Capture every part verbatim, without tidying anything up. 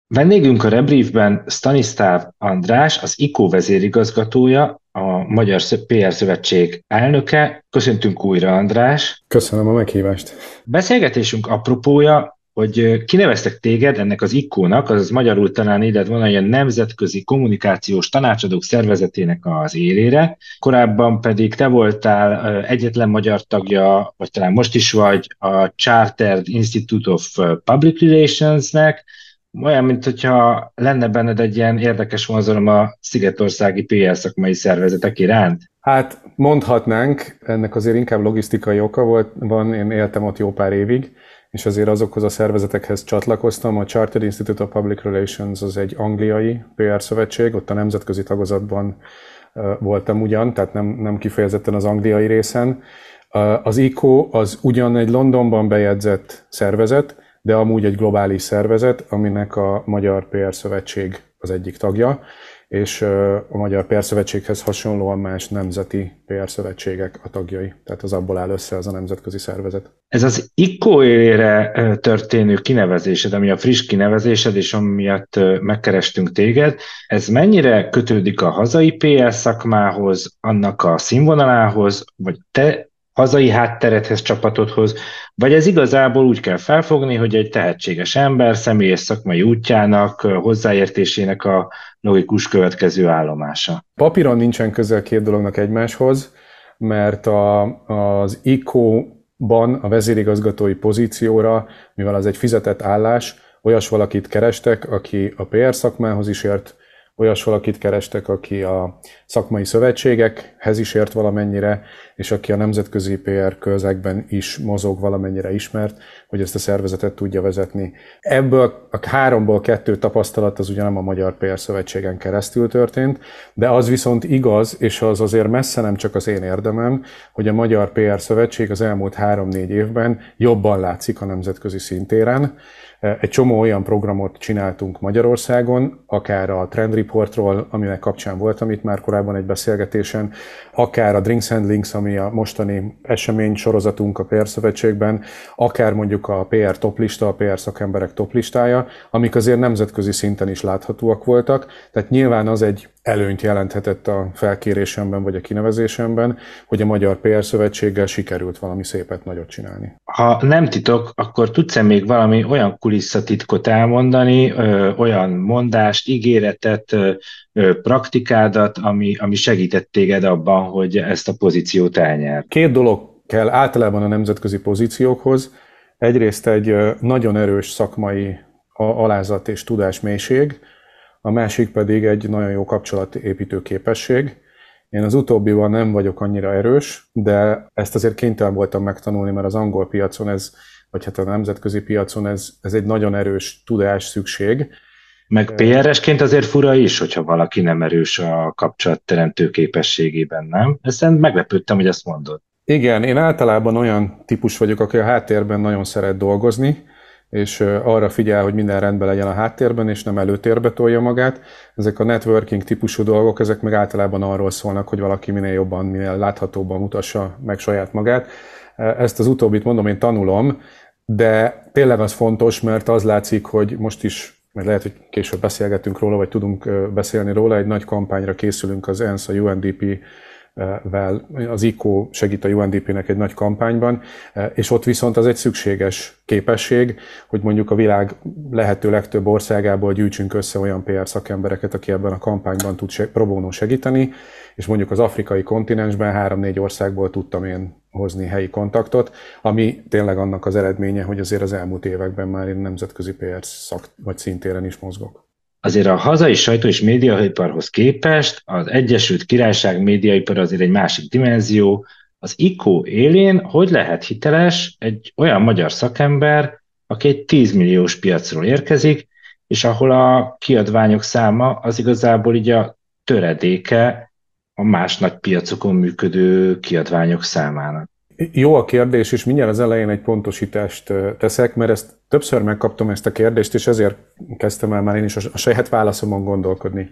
Vendégünk a Rebriefben Stanislav András, az i ká vezérigazgatója, a Magyar pé er Szövetség elnöke. Köszöntünk újra, András! Köszönöm a meghívást. Beszélgetésünk apropója, hogy kineveztek téged ennek az i ká-nak, azaz magyarul talán illet van a Nemzetközi Kommunikációs Tanácsadók Szervezetének az élére. Korábban pedig te voltál egyetlen magyar tagja, vagy talán most is vagy, a Chartered Institute of Public Relations-nek, olyan, mint hogyha lenne benned egy ilyen érdekes vonzalom a szigetországi pé er szakmai szervezetek iránt. Hát mondhatnánk, ennek azért inkább logisztikai oka volt, van, én éltem ott jó pár évig, és azért azokhoz a szervezetekhez csatlakoztam. A Chartered Institute of Public Relations az egy angliai pé er szövetség, ott a nemzetközi tagozatban voltam ugyan, tehát nem, nem kifejezetten az angliai részen. Az i ká az ugyan egy Londonban bejegyzett szervezet, de amúgy egy globális szervezet, aminek a Magyar pé er Szövetség az egyik tagja, és a Magyar pé er Szövetséghez hasonlóan más nemzeti pé er szövetségek a tagjai. Tehát az abból áll össze az a nemzetközi szervezet. Ez az i ká-ére történő kinevezésed, ami a friss kinevezésed, és amiatt megkerestünk téged, ez mennyire kötődik a hazai pé er szakmához, annak a színvonalához, vagy te hazai hátteredhez, csapatodhoz, vagy ez igazából úgy kell felfogni, hogy egy tehetséges ember személyes szakmai útjának, hozzáértésének a logikus következő állomása? Papíron nincsen közel két dolognak egymáshoz, mert a, az i ká-ban a vezérigazgatói pozícióra, mivel az egy fizetett állás, olyas valakit kerestek, aki a pé er szakmához is ért, olyas valakit kerestek, aki a szakmai szövetségekhez is ért valamennyire, és aki a nemzetközi pé er közegben is mozog valamennyire ismert, hogy ezt a szervezetet tudja vezetni. Ebből a háromból kettő tapasztalat az ugye nem a Magyar pé er Szövetségen keresztül történt, de az viszont igaz, és az azért messze nem csak az én érdemem, hogy a Magyar pé er Szövetség az elmúlt három-négy évben jobban látszik a nemzetközi szintéren. Egy csomó olyan programot csináltunk Magyarországon, akár a Trend Reportról, aminek kapcsán voltam itt már korábban egy beszélgetésen, akár a Drinks and Links, ami a mostani esemény sorozatunk a pé er Szövetségben, akár mondjuk a pé er toplista, a pé er szakemberek toplistája, amik azért nemzetközi szinten is láthatóak voltak. Tehát nyilván az egy előnyt jelenthetett a felkérésemben vagy a kinevezésemben, hogy a Magyar pé er Szövetséggel sikerült valami szépet nagyot csinálni. Ha nem titok, akkor tudsz-e még valami olyan kulisszatitkot elmondani, ö, olyan mondást, ígéretet, ö, ö, praktikádat, ami, ami segített téged abban, hogy ezt a pozíciót elnyerd? Két dolog kell általában a nemzetközi pozíciókhoz. Egyrészt egy nagyon erős szakmai alázat és tudásmélység, a másik pedig egy nagyon jó kapcsolatépítő képesség. Én az utóbbival nem vagyok annyira erős, de ezt azért kénytelen voltam megtanulni, mert az angol piacon ez, vagy hát a nemzetközi piacon ez, ez egy nagyon erős tudás szükség. Meg pé er esként azért fura is, hogyha valaki nem erős a kapcsolatteremtő képességében, nem? Ezen meglepődtem, hogy ezt mondod. Igen, én általában olyan típus vagyok, aki a háttérben nagyon szeret dolgozni, és arra figyel, hogy minden rendben legyen a háttérben, és nem előtérbe tolja magát. Ezek a networking típusú dolgok, ezek meg általában arról szólnak, hogy valaki minél jobban, minél láthatóbban mutassa meg saját magát. Ezt az utóbbit mondom, én tanulom, de tényleg az fontos, mert az látszik, hogy most is, mert lehet, hogy később beszélgetünk róla, vagy tudunk beszélni róla, egy nagy kampányra készülünk az ENSZ, a u en dé pé vel, az i ká segít a u en dé pé-nek egy nagy kampányban, és ott viszont az egy szükséges képesség, hogy mondjuk a világ lehető legtöbb országából gyűjtsünk össze olyan pé er szakembereket, aki ebben a kampányban tud pro bono segíteni, és mondjuk az afrikai kontinensben három-négy országból tudtam én hozni helyi kontaktot, ami tényleg annak az eredménye, hogy azért az elmúlt években már én nemzetközi pé er szak vagy szintéren is mozgok. Azért a hazai sajtó és médiaiparhoz képest az Egyesült Királyság médiaipar azért egy másik dimenzió. Az i ká élén hogy lehet hiteles egy olyan magyar szakember, aki egy tíz milliós piacról érkezik, és ahol a kiadványok száma az igazából így a töredéke a más nagy piacokon működő kiadványok számának. Jó a kérdés, és mindjárt az elején egy pontosítást teszek, mert ezt többször megkaptam ezt a kérdést, és ezért kezdtem el már én is a saját válaszomon gondolkodni.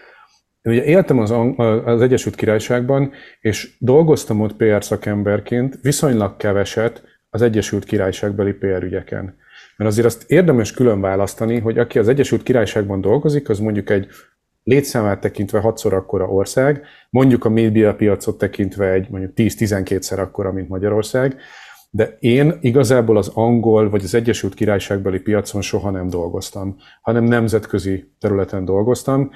Én ugye éltem az, az Egyesült Királyságban, és dolgoztam ott pé er szakemberként viszonylag keveset az Egyesült Királyságbeli pé er ügyeken. Mert azért azt érdemes külön választani, hogy aki az Egyesült Királyságban dolgozik, az mondjuk egy létszámát tekintve hatszor akkora ország, mondjuk a médiapiacot tekintve egy mondjuk tíz-tizenkétszer akkora, mint Magyarország, de én igazából az angol vagy az Egyesült Királyságbeli piacon soha nem dolgoztam, hanem nemzetközi területen dolgoztam,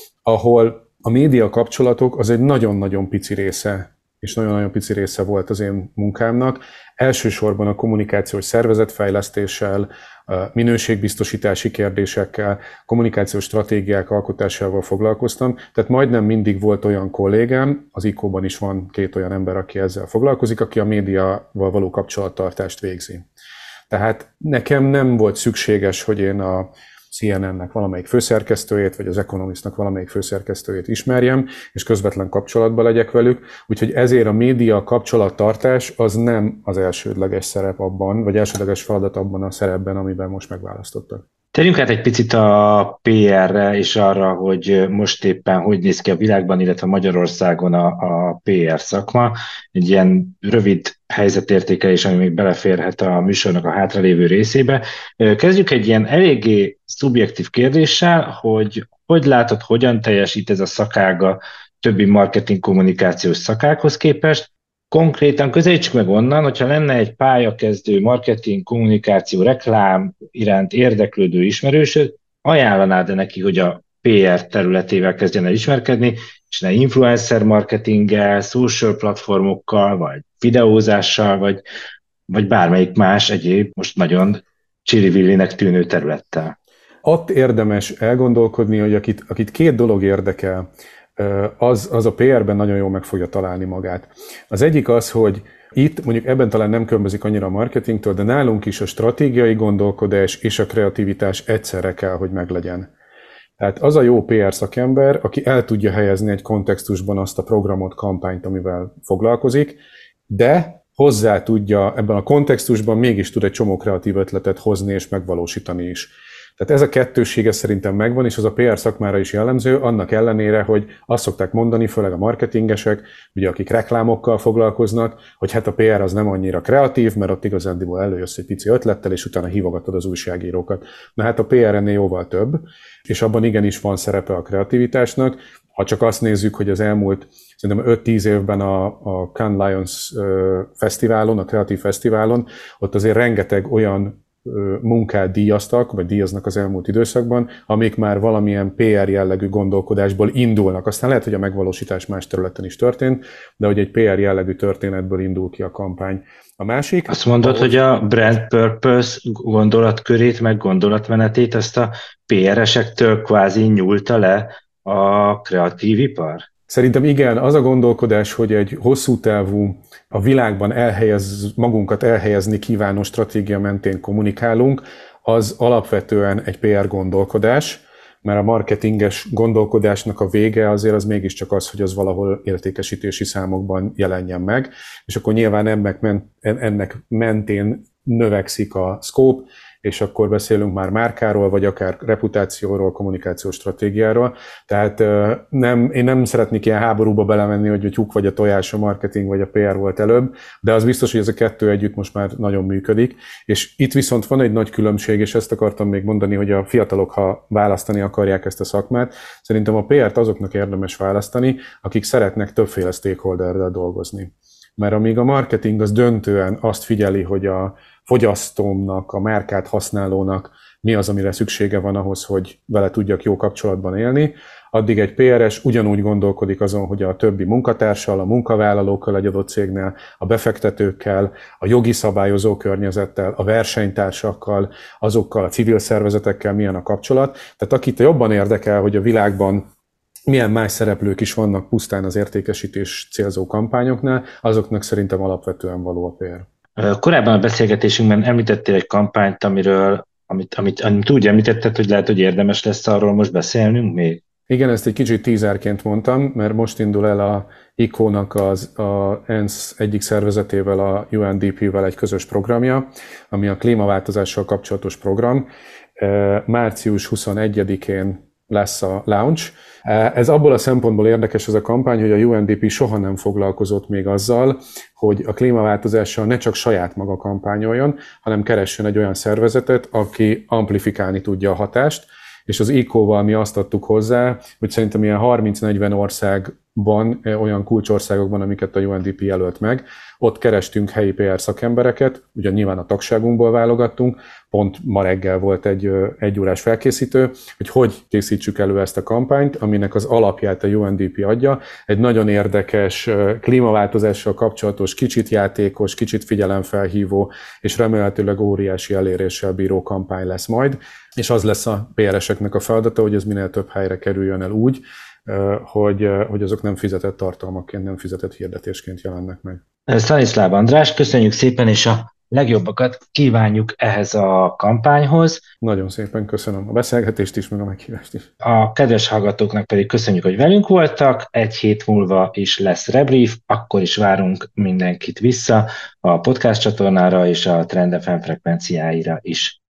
ahol a média kapcsolatok az egy nagyon-nagyon pici része, és nagyon-nagyon pici része volt az én munkámnak. Elsősorban a kommunikációs szervezetfejlesztéssel, minőségbiztosítási kérdésekkel, kommunikációs stratégiák alkotásával foglalkoztam, tehát majdnem mindig volt olyan kollégám, az i ká ó-ban is van két olyan ember, aki ezzel foglalkozik, aki a médiával való kapcsolattartást végzi. Tehát nekem nem volt szükséges, hogy én a cé en en-nek valamelyik főszerkesztőjét, vagy az Economistnak valamelyik főszerkesztőjét ismerjem, és közvetlen kapcsolatban legyek velük, úgyhogy ezért a média kapcsolattartás az nem az elsődleges szerep abban, vagy elsődleges feladat abban a szerepben, amiben most megválasztottak. Térjünk át egy picit a pé er-re és arra, hogy most éppen hogy néz ki a világban, illetve Magyarországon a, a pé er szakma. Egy ilyen rövid helyzetértékelés, ami még beleférhet a műsornak a hátralévő részébe. Kezdjük egy ilyen eléggé szubjektív kérdéssel, hogy hogy látod, hogyan teljesít ez a szakága többi marketing kommunikációs szakákhoz képest. Konkrétan közelítsük meg onnan, hogyha lenne egy pályakezdő marketing, kommunikáció, reklám iránt érdeklődő ismerősöd, ajánlanád-e neki, hogy a pé er területével kezdjen el ismerkedni, és ne influencer marketinggel, social platformokkal, vagy videózással, vagy, vagy bármelyik más egyéb, most nagyon csili-villinek tűnő területtel. Ott érdemes elgondolkodni, hogy akit, akit két dolog érdekel, az, az a pé er-ben nagyon jól meg fogja találni magát. Az egyik az, hogy itt mondjuk ebben talán nem különbözik annyira a marketingtől, de nálunk is a stratégiai gondolkodás és a kreativitás egyszerre kell, hogy meglegyen. Tehát az a jó pé er szakember, aki el tudja helyezni egy kontextusban azt a programot, kampányt, amivel foglalkozik, de hozzá tudja ebben a kontextusban mégis tud egy csomó kreatív ötletet hozni és megvalósítani is. Tehát ez a kettőssége szerintem megvan, és az a pé er szakmára is jellemző, annak ellenére, hogy azt szokták mondani, főleg a marketingesek, ugye akik reklámokkal foglalkoznak, hogy hát a pé er az nem annyira kreatív, mert ott igazándiból előjössz egy pici ötlettel, és utána hívogatod az újságírókat. Na hát a pé er ennél jóval több, és abban igenis van szerepe a kreativitásnak. Ha csak azt nézzük, hogy az elmúlt szerintem öt-tíz évben a, a Cannes Lions fesztiválon, a kreatív fesztiválon, ott azért rengeteg olyan munkát díjaztak, vagy díjaznak az elmúlt időszakban, amik már valamilyen pé er jellegű gondolkodásból indulnak. Aztán lehet, hogy a megvalósítás más területen is történt, de hogy egy pé er jellegű történetből indul ki a kampány. A másik... Azt mondod, ahhoz... hogy a brand purpose gondolatkörét, meg gondolatmenetét azt a pé er-esektől kvázi nyúlta le a kreatív ipar? Szerintem igen, az a gondolkodás, hogy egy hosszú távú, a világban elhelyez, magunkat elhelyezni kívánó stratégia mentén kommunikálunk, az alapvetően egy pé er gondolkodás, mert a marketinges gondolkodásnak a vége azért az mégiscsak az, hogy az valahol értékesítési számokban jelenjen meg, és akkor nyilván ennek, ennek mentén növekszik a scope, és akkor beszélünk már márkáról, vagy akár reputációról, kommunikációs stratégiáról. Tehát nem, én nem szeretnék ilyen háborúba belemenni, hogy a tyúk vagy a tojás, a marketing vagy a pé er volt előbb, de az biztos, hogy ez a kettő együtt most már nagyon működik. És itt viszont van egy nagy különbség, és ezt akartam még mondani, hogy a fiatalok, ha választani akarják ezt a szakmát, szerintem a pé er-t azoknak érdemes választani, akik szeretnek többféle stakeholderrel dolgozni. Mert amíg a marketing az döntően azt figyeli, hogy a fogyasztómnak, a márkát használónak mi az, amire szüksége van ahhoz, hogy vele tudjak jó kapcsolatban élni, addig egy pé er-es ugyanúgy gondolkodik azon, hogy a többi munkatársal, a munkavállalókkal egy adott cégnél, a befektetőkkel, a jogi szabályozó környezettel, a versenytársakkal, azokkal a civil szervezetekkel milyen a kapcsolat. Tehát akit jobban érdekel, hogy a világban milyen más szereplők is vannak pusztán az értékesítés célzó kampányoknál, azoknak szerintem alapvetően való a pé er. Korábban a beszélgetésünkben említettél egy kampányt, amiről, amit, amit, amit úgy említetted, hogy lehet, hogy érdemes lesz arról most beszélnünk még? Igen, ezt egy kicsit tízerként mondtam, mert most indul el a i ká ó-nak az a ENSZ egyik szervezetével, a u en dé pé-vel egy közös programja, ami a klímaváltozással kapcsolatos program. Március huszonegyedikén lesz a launch. Ez abból a szempontból érdekes ez a kampány, hogy a U N D P soha nem foglalkozott még azzal, hogy a klímaváltozással ne csak saját maga kampányoljon, hanem keressen egy olyan szervezetet, aki amplifikálni tudja a hatást, és az ICO-val mi azt adtuk hozzá, hogy szerintem ilyen harminc-negyven országban, olyan kulcsországokban, amiket a U N D P jelölt meg, ott kerestünk helyi P R szakembereket, ugye nyilván a tagságunkból válogattunk, pont ma reggel volt egy egyórás felkészítő, hogy hogy készítsük elő ezt a kampányt, aminek az alapját a U N D P adja. Egy nagyon érdekes, klímaváltozással kapcsolatos, kicsit játékos, kicsit figyelemfelhívó, és remélhetőleg óriási eléréssel bíró kampány lesz majd, és az lesz a P R-eseknek a feladata, hogy ez minél több helyre kerüljön el úgy, hogy, hogy azok nem fizetett tartalmakként, nem fizetett hirdetésként jelennek meg. Stanislav András, köszönjük szépen, és a legjobbakat kívánjuk ehhez a kampányhoz. Nagyon szépen köszönöm a beszélgetést is, meg a meghívást is. A kedves hallgatóknak pedig köszönjük, hogy velünk voltak. Egy hét múlva is lesz rebrief, akkor is várunk mindenkit vissza a podcast csatornára és a Trend ef em frekvenciáira is.